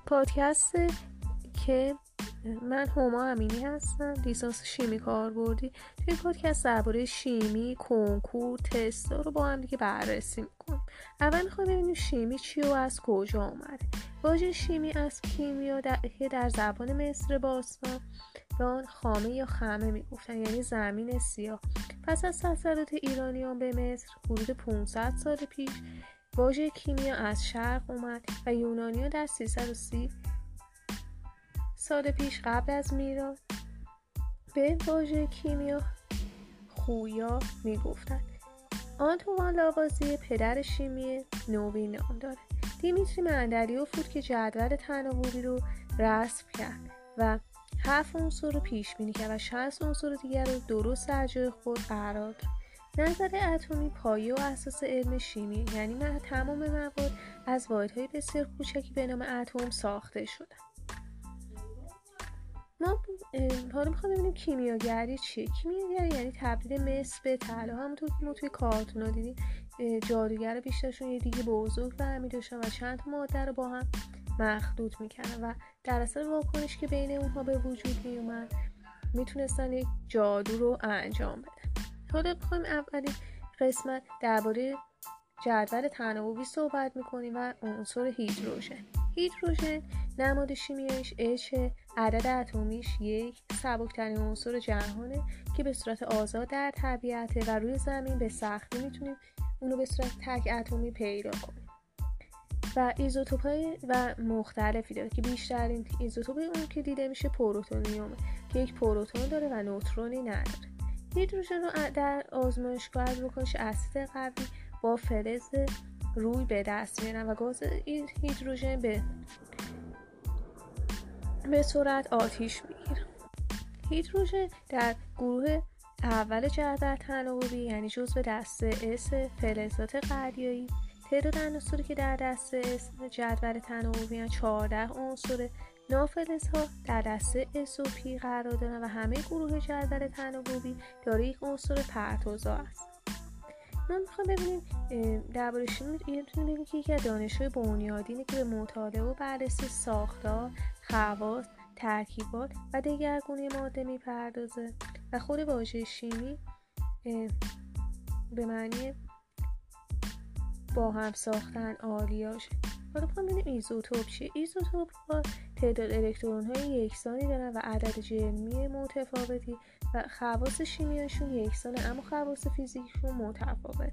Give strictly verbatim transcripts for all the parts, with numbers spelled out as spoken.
پادکست که من هما امینی هستم، لیسانس شیمی کاربردی. توی این پادکست درباره شیمی، کنکور، تستا رو با هم دیگه بررسی میکنیم. اول میخوایم ببینیم شیمی چیه و از کجا اومده. واژه شیمی از کیمیا در... که در زبان مصر باستان به آن خامه یا خمه میگفتن، یعنی زمین سیاه. پس از تسلط ایرانیان به مصر حدود پانصد سال پیش واژه کیمیا از شرق اومد و یونانی‌ها در سیصد و سی سال پیش قبل از میلاد به واژه کیمیا خویا میگفتند. آنتوان لاوازیه پدر شیمی نوین نام داره. دیمیتری مندلیوف که جدول تناوبی رو رسم کرد و هفت عنصر رو پیش بینی کرد و شصت عنصر دیگر رو درست در جای خود قرار داد. نظریه اتمی پایه و اساس علم شیمی، یعنی من تمام مواد از واحدهای بسیار کوچکی به نام اتم ساخته شدن. ما حالا میخوام ببینیم کیمیاگری چیه. کیمیاگری یعنی تبدیل مس به طلا. همونطور که ما توی کارتونا دیدیم جادوگر بیشترشون یه دیگه بزرگ برمی داشتن و چند تا ماده رو با هم مخلوط میکردن و در اثر واکنش که بین اونها به وجود میومد میتونستن یک جادو رو انجام بدن. حالا میخوایم اولین قسمت درباره جدول تناوبی صحبت میکنیم و عنصر هیدروژن. هیدروژن نماد شیمیاییش اچ، عدد اتمیش یک، سبکترین عنصر جهانه که به صورت آزاد در طبیعته و روی زمین به سختی میتونیم اونو به صورت تک اتمی پیدا کنیم. و ایزوتوپ‌های و مختلفی داره که بیشترین ایزوتوپ اون که دیده میشه پروتونیومه که یک پروتون داره و نوترونی نداره. هیدروژن رو در آزمایشگاه از واکنش اسید قوی با فلز روی به دست میارن و گاز هیدروژن به به سرعت آتش میگیره. هیدروژن در گروه اول جدول تناوبی یعنی جزو دسته اس فلزات قلیایی. تعداد عناصری که در دسته اس جدول تناوبی یعنی چهارده عنصر. نافلزها در دسته اس و پی قرار دارن و همه گروه جدول تناوبی داره یک عنصر پرتوزا است. ما میخوام ببینیم درباره شیمی میتونیم بگیم که یکی از دانش‌های بنیادینه که به مطالعه و بررسی ساختار، خواص، ترکیبات و دگرگونی ماده میپردازه و خود واژه شیمی به معنی با هم ساختن آلیاژ. حالا میخوام ببینیم ایزوتوپ چیه. ایزوتوپ ها تعداد الکترون های یکسانی دارن و عدد جرمی متفاوتی و خواص شیمیاییشون یکسانه اما خواص فیزیکیشون متفاوته.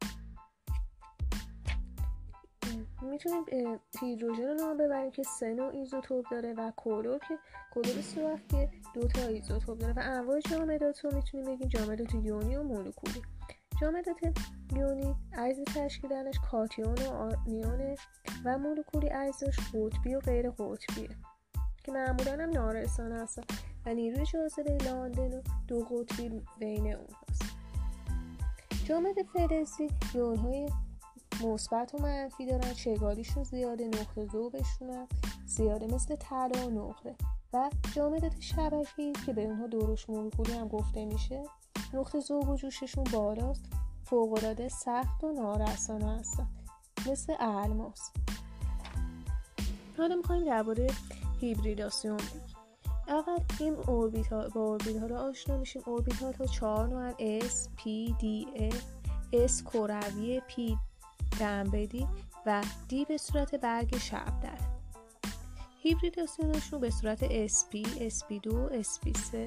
میتونیم هیدروژن رو نام ببریم که سه نوع ایزوتوپ داره و کلور که کلور صورت که دو تا ایزوتوپ داره و انواع جامدات رو میتونیم بگیم جامدات یونی و مولکولی. جامدات یونی عرض تشکیل دهنش کاتیون و آنیونه و مولکولی عرضش قطبی و غیر قطبیه که معمولا هم نارسانه هستن و نیروی جاذبه لاندن و دو قطبی بین اونهاست. جامد فلزی یونهای مثبت و منفی دارن، چگالیشون زیاده، نقطه ذوبشون هم زیاده مثل طلا و نقره. و جامدات شبکه‌ای که به اونها درشت مولکولی هم گفته میشه، نقطه ذوب و جوششون بالاست، فوق‌العاده سخت و نارسانه هستن مثل الماس. حالا میخوایم درباره هیبریداسیون بگیم. اول این اوربیتال با اوربیتال ها آشنا میشیم. اوربیتال ها چهار نوعن: اس، پی، دی، اف. اس کروی، پی دنبدی و دی به صورت برگ شبدر. هیبریداسیونشون به صورت اس پی، اس پی دو، اس پی سه.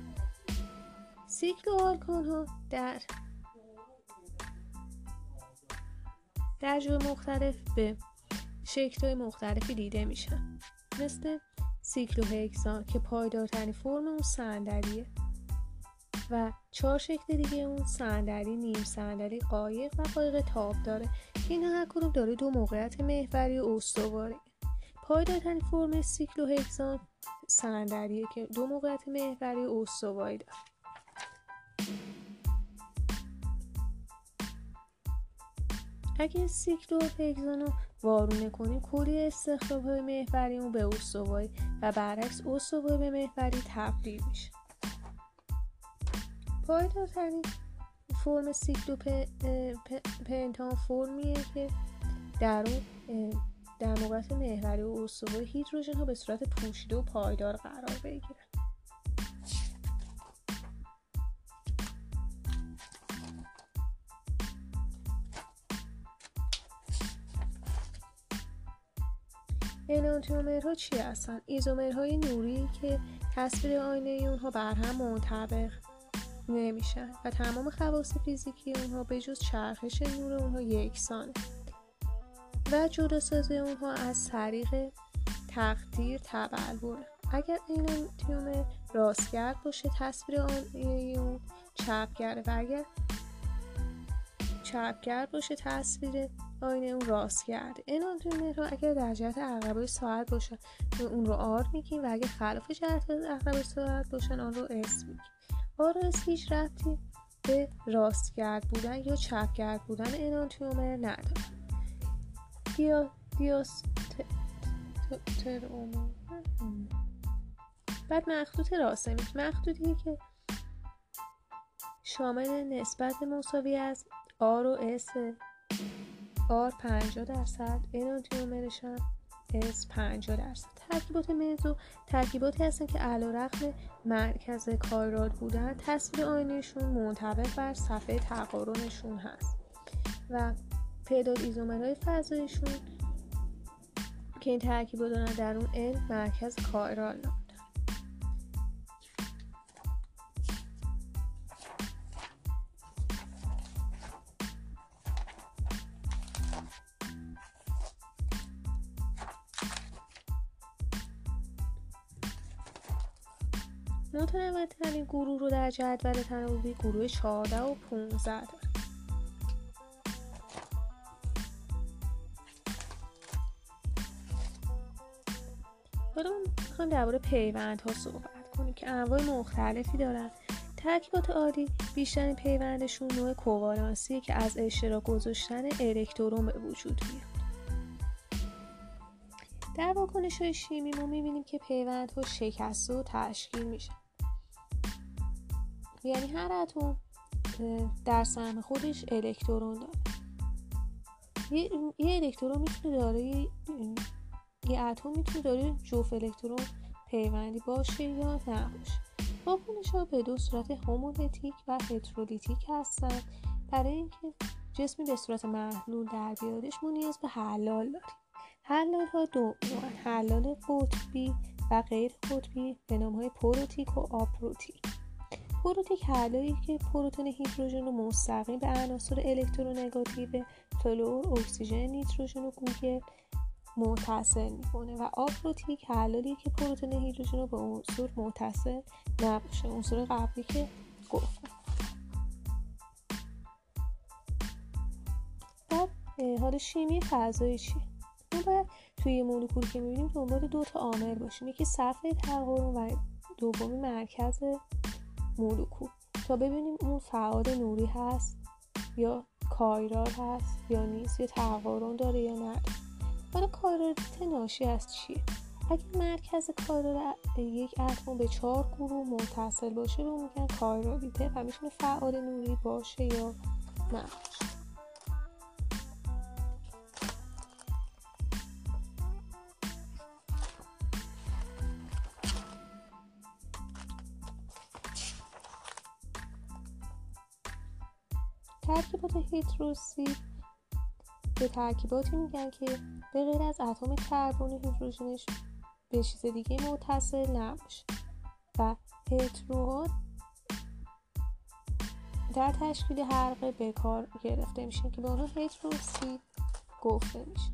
سیکل آلکان ها در در جای مختلف به شکل‌های مختلفی دیده میشن، مثل سیکلوهکسان که پایدارترین فرم اون صندلیه و چهار شکل دیگه اون صندلی، نیم صندلی، قایق و قایق تاب داره. این هر کدوم داره دو موقعیت محوری و استواری. پایدارترین فرم سیکلوهکسان صندلیه که دو موقعیت محوری و استواری داره. اگه سیکلوهکسان رو وارونه کنیم کلی استخراب‌های محوری اون به استوایی و برعکس استوایی به محوری تبدیل میشه. پایدارترین فرم سیکلوپنتان فرمیه که در اون در موقعیت محوری و استوای هیدروژن ها به صورت پوشیده و پایدار قرار بگیرن. انانتیومرها چی هستن؟ ایزومرهای نوری که تصویر آینه اونها بر هم منطبق نمیشن و تمام خواص فیزیکی اونها به جز چرخش نور اونها یکسانه و جداسازی اونها از طریق تقدیر تبلوره. اگر انانتیومر راستگرد باشه تصویر آینه اون چپگرده و اگر چپگرد باشه تصویر آینه اون راستگرده. انانتیومرها اگر در جهت عقربه ساعت باشن اون رو آر میگیم و اگر خلاف جهت عقربه ساعت باشن آن رو اس میگیم. آر و اس هیچ ربطی به راستگرد بودن یا چپگرد بودن انانتیومر نداره. دیا دیاس تر اومو بعد مخطوط راسمی، مخطوطی که شامل نسبت مساوی از آر و اس، آر پنجاه درصد، انانتیومرش هم اس پنجاه درصد. ترکیبات مزو ترکیباتی هستن که علیرغم مرکز کایرات بودن تصویر آینهشون منطبق بر صفحه تقارنشون هست و تعداد ایزومرهای فضایشون که این ترکیبات دارن در اون ان مرکز کایرال نام دارن. متنوع‌ترین گروه رو در جدول تناوبی گروه چهارده و پانزده داره. حالا میخوایم درباره پیوندها صحبت کنیم که انواع مختلفی دارن. ترکیبات عادی بیشترین پیوندشون نوع کووالانسیه که از اشتراک گذاشتن الکترون به وجود میاد. در واکنش‌های شیمی ما میبینیم که پیوندها شکسته و تشکیل میشن. یعنی هر اتم در سهم خودش الکترون داره. یه, یه الکترون میتونه داره یه, یه اتم میتونه داره جفت الکترون پیوندی باشه یا نباشه. واکنش‌ها به دو صورت هومولیتیک و هترولیتیک هستن. برای اینکه جسمی به صورت محلول در بیادش ما نیاز به حلال داریم. حلال ها دو نوع، حلال قطبی و غیر قطبی به نام های پروتیک و آپروتیک. پروتیک حلالی که پروتون هیدروژن رو مستقیم به عناصر الکترونگاتیو فلور، اکسیژن، نیتروژن و گوگل متصل میکنه و آپروتیک حلالی که پروتون هیدروژن رو به عنصر متصل نباشه، عنصر قبلی که گفتم. بعد حالا شیمی فضایی چیه؟ ما باید توی مولکول که میبینیم دنبال دو تا عامل باشیم، یکی صفحه تقارن و دومی مرکز مولکول، تا ببینیم اون فعال نوری هست یا کایرال هست یا نیست، یا تقارن داره یا نه. حالا کایرالیته ناشی از چیه؟ اگه مرکز کایرال یک اتم به چهار گروه متصل باشه رو میگن کایرالیته و میتونه فعال نوری باشه یا نه. ترکیبات هیدروکسید به ترکیباتی میگن که به غیر از اتم کربن هیدروژنش به چیز دیگه متصل نباشه و هتروها در تشکیل حلقه به کار گرفته میشن که به اونها هیدروکسید گفته میشه.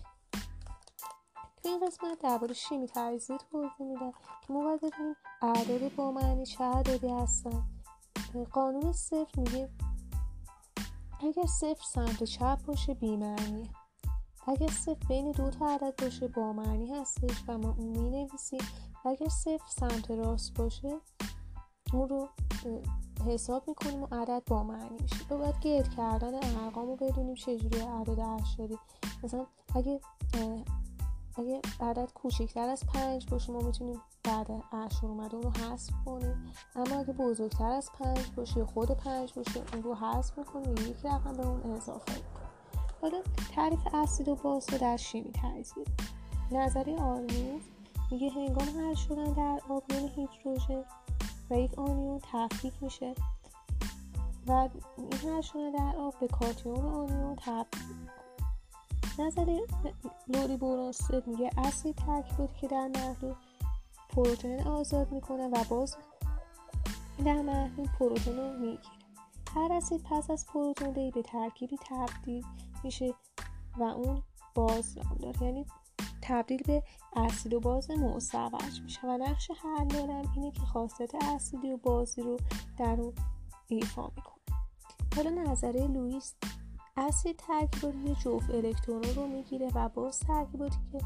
تو این قسمت درباره شیمی تجزیه توضیح میدم که ما باید بدونیم اعداد با معنی چه اعدادی هستن. قانون صفر میگه اگر صفر سمت چپ باشه بی معنیه، اگر صفر بین دو تا عدد باشه با معنی هستش و ما اون می نویسیم، اگر صفر سمت راست باشه اون رو حساب میکنیم و عدد با معنی میشه. و باید گرد کردن ارقام رو بدونیم چجوری اعداد اشاری. مثلا اگه اگه عدد کوچکتر از پنج باشه ما میتونیم بعد اشار اومده اون رو حذف کنیم، اما اگه بزرگتر از پنج باشه خود پنج باشه اون رو حذف میکنیم و یک رقم به اون اضافه میکنیم. حالا تعریف اسید و باز رو در شیمی تجزیه. نظریه آرنولد میگه هنگام حل شدن در آبیون هیدروژن و یک آنیون تفکیک میشه و این حل شدن در آب به کاتیون آنیون تبدیل. نظریه لوری برونستد میگه اسید ترکیباتی که در محلول پروتئین آزاد میکنه و باز در محلول پروتئین رو میگیره. هر اسید پس از پروتون دهی به ترکیبی تبدیل میشه و اون باز نام داره، یعنی تبدیل به اسید و باز مزدوج میشه و نقش حل دارم اینه که خاصیت اسیدی و بازی رو در اون ایفا میکنه. حالا نظریه لوئیس اسید ترکیباتی جفت الکترون رو میگیره و باز ترکیباتی که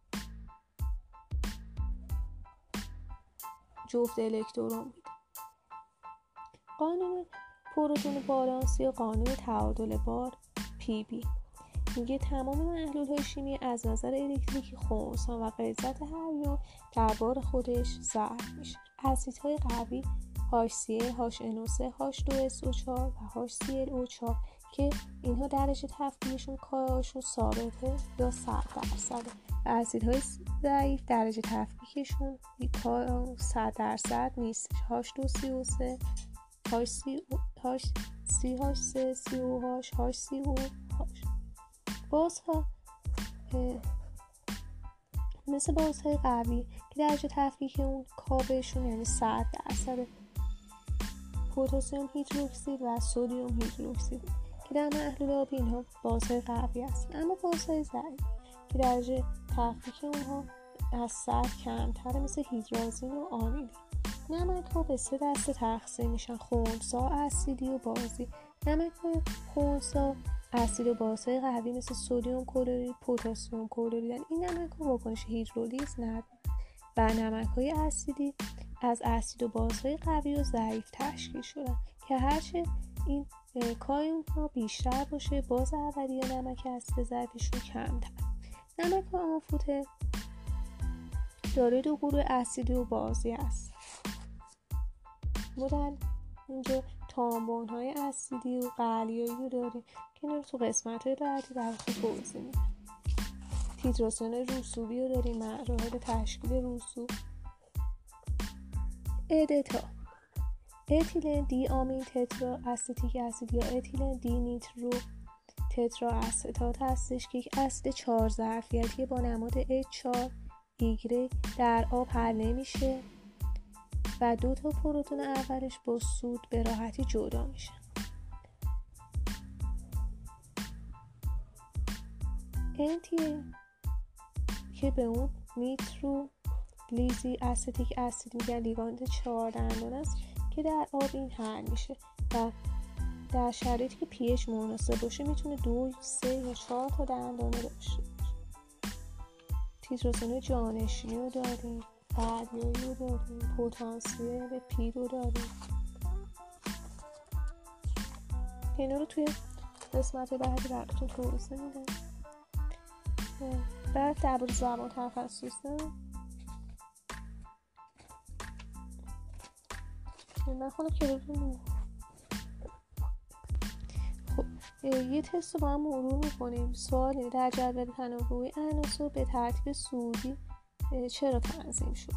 جفت الکترون میده. قانون پروتون بالانس یا قانون تعادل بار پی بی میگه تمام محلول‌های شیمی از نظر الکتریکی خنثی و غلظت هر یون در بار خودش ضرب میشه. اسیدهای قوی هاچ سی ال، هاچ ان او سه، هاچ دو اس او چهار و هاچ سی ال او چهار که اینها درجه تفکیکشون کاهشون ثابته یا صد درصده و اسیدهای ضعیف درجه تفکیکشون صد درصد نیست. هاچ دو سی او سه، هاچ سی هاچ سی هاچ سه، سی او هاچ، هاچ سی او هاچ. بازها مثل بازهای قوی که درجه تفکیک اون کابهشون یعنی صد درصد، پتاسیم هیدروکسید و سدیم هیدروکسید که در محلول آبی اینها بازهای قوی هستن. اما بازهای ضعیف که درجه تفکیک اونها از صد کمتره مثل هیدرازین و آمید. نمک ها به سه دسته تقسیم میشن: خنثی، اسیدی و بازی. نمک های خنثی اسید و بازهای قوی مثل سدیم کلرید، پتاسیم کلرید. این نمک ها واکنش هیدرولیز ندارن و نمک های اسیدی از اسید و بازهای قوی و ضعیف تشکیل شدن که هرچه این کایون ها بیشتر باشه باز اولیه نمک اسید ضعیفشون کمتر. نمک ها آنفوته داره دو گروه اسیدی و بازی است. ما در اینجا تامبون های اسیدی و قلیایی رو داریم که این رو تو قسمت های بعدی براتون توضیح میدم. تیتراسیون رسوبی رو داریم، مراحل تشکیل رسوب. ادتا اتیلن دی آمین تترا استیک اسید یا اتیلن دی نیترو تترا استات هستش که یک اسید چهار ظرفیتی با نماد اچ چهار ایگرگ در آب حل نمیشه و دو تا پروتون اولش با سود به راحتی جدا میشه. انتی که به اون نیترو لیزی استیک اسید میگن، لیگاند چهار دندان است که در آب این حل میشه و در شرایطی که پی اچ مناسب باشه میتونه دو، سه یا چهار تا دندانه داشته باشه. تیتراسیون جانشینی رو داریم، قلیایی رو داریم، پتانسیل پی رو داریم. اینا رو توی قسمت بعدی براتون توضیح میدم. بعد درباره زبان تخصصه من خودم که ببینم. خب یه تست رو با هم مرور میکنیم. سوالی در جدول تناوبی عناصر به ترتیب صعودی چرا تنظیم شده؟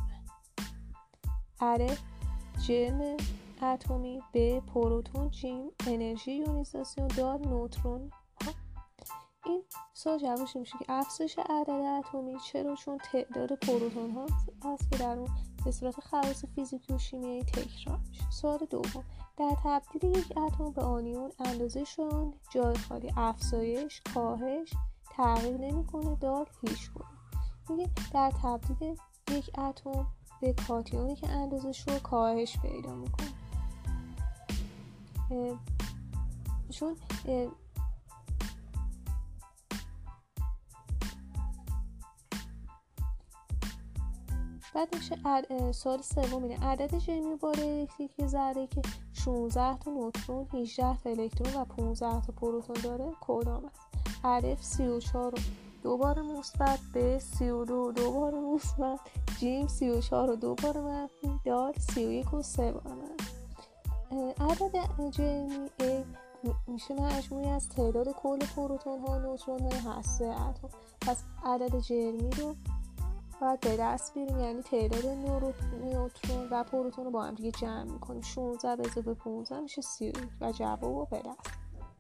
ا جرم اتمی، ب پروتون، جیم انرژی یونیزاسیون، د نوترون. این سوال جوابش میشه که افزایش عدد اتمی. چرا؟ چون تعداد پروتون ها هست که در اون به صورت خواص فیزیکی و شیمیایی تکرار میشه. سوال دوم، در تبدیل یک اتم به آنیون اندازه‌شون جای خالی افزایش، کاهش، تغییر نمیکنه، دال هیچ گونه. میگه در تبدیل یک اتم به کاتیونی که اندازه‌ش رو کاهش پیدا میکنه. چون بعد میشه عد... سوال سوم اینه عدد جرمی بار الکتریکی ذره که شانزده تا نوترون، هجده تا الکترون و پانزده تا پروتون داره کدام است؟ الف سی و چهار دو بار مثبت، ب سی و دو دو بار مثبت، جیم سی و چهار دو بار منفی، دال سی و یک و سه بار منفی. عدد جرمی A میشه مجموعی از تعداد کل پروتون ها و نوترون های هسته اتم. پس عدد جرمی رو باید به دست بیاریم، یعنی تعداد نوترون و پروتون رو با هم دیگه جمع میکنیم. شانزده به اضافه پانزده میشه سی و یک و جواب رو به دست.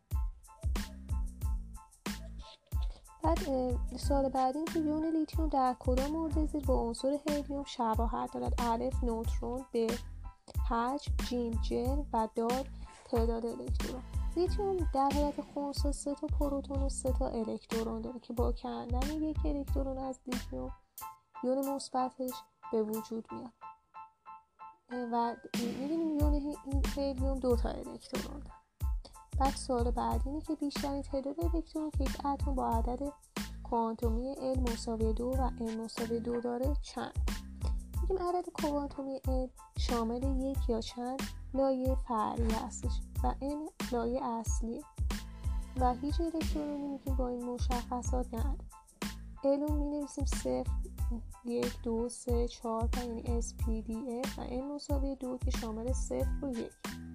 بعد سوال بعدی این که یون لیتیوم در کدام مورد زیر با عنصر هلیوم شباهت دارد؟ الف نوترون، ب حجم، جیم جرم و دال تعداد الکترون. لیتیوم در حالت خنثی سه تا پروتون و سه تا الکترون داره که با کندن یک الکترون از لیتیوم یون مثبتش به وجود میاد و می‌بینیم یون هلیوم دو تا الکترون داره. بعد سوال بعدی اینه که بیشترین تعداد الکترون که یک اتم با عدد کوانتومی L مساوی دو و N مساوی دو داره چند؟ میگیم عدد کوانتومی L شامل یک یا چند لایه فرعی هستش و N لایه اصلیه و هیچ الکترونی میگیم با این مشخصات نداره. L رو مینویسیم صفر، یک، دو، سه، چهار، پنج یعنی اس پی دی اف و N مساوی دو که شامل صفر و یک.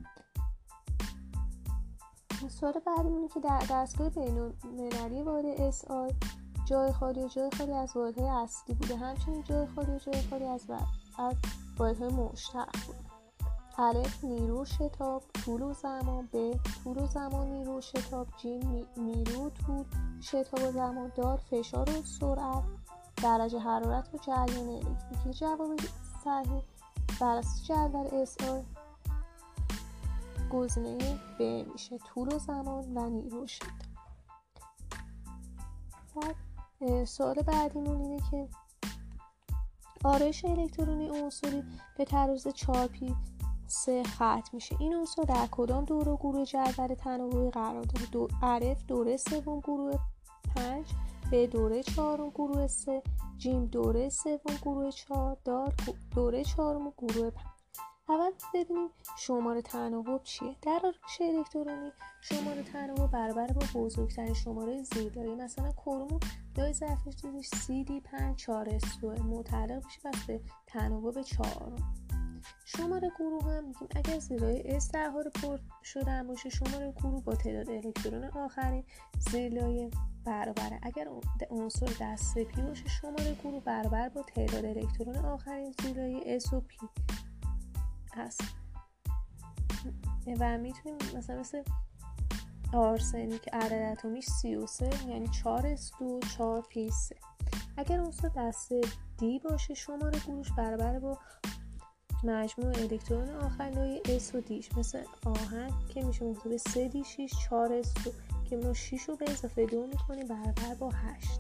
سوال بعدی اینه که در دستگاه بین‌المللی وارد اس آی جای خالی و جای خالی از واحدهای اصلی بوده، همچنین جای خالی و جای خالی از از واحدهای مشترک بوده. الف نیرو شتاب طول و زمان، ب طول و زمان نیرو شتاب، جیم نیرو طول شتاب و زمان، دال فشار و سرعت، درجه حرارت و جریان الکتریکی. جواب صحیح بر اساس جدول اس آی گزینه ب میشه، طول و زمان و نیرو شتاب. بعد سوال بعدیمون اینه که آرایش الکترونی عنصری به تراز چهار پی سه ختم میشه. این عنصر در کدام دوره گروه جدول تناوبی قرار داره؟ دو الف دوره سوم گروه پنج، ب دوره چهارم گروه سه، جیم دوره سوم گروه چهار، دال دوره چهارم گروه پنج. اول ببینیم شماره تناوب چیه. در آرایش الکترونی شماره تناوب برابر با بزرگترین شماره زیرلایه، مثلا کروم لایه ظرفیت سی دی پنج چهار اس دو متعلق میشه پس به تناوب چهارم. شماره گروه هم میگیم اگر زیرلایه S در حال پر شدن باشه شماره گروه با تعداد الکترون آخرین زیرلایه برابره. اگر عنصر دسته پی باشه شماره گروه برابر با تعداد الکترون آخرین زیرلایه S و P هست و میتونیم مثلا مثل آرسنیک که عدد اتمیش سی و سه یعنی چهار اس دو چهار پی سه. اگر عنصر دسته دی باشه شماره گروهش برابر با مجموع الکترون آخر لایه S و دیش، مثل آهن که میشه موضوع سه دی شش چهار اس دو که ما شش رو به اضافه دو میکنیم برابر با هشت.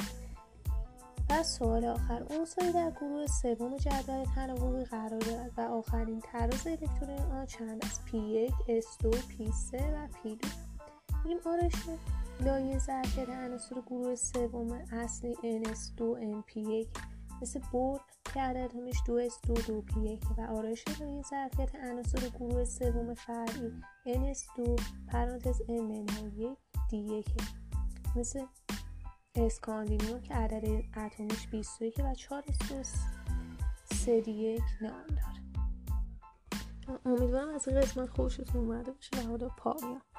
و سوال آخر عنصری در گروه سوم جدول تناوبی قرار دارد و آخرین تراز الکترون آن چند است؟ پی یک، اس دو، پی سه و پی دو. میگیم آرایش لایه ظرفیت عناصر گروه سوم اصلی ان اس دو ان پی یک مثل بور که عددهمش دو اس دو دو پی یک و آرایش لایه ظرفیت عناصر گروه سوم فرعی ان اس دو پرانتز ان منهای یک دی یک مثل اسکاندینیوم که عدد اتمیش بیست و یک و چهار اس دو سه دی یک نام داره. امیدوارم از این قسمت خوشتون اومده باشه و حالا پایان.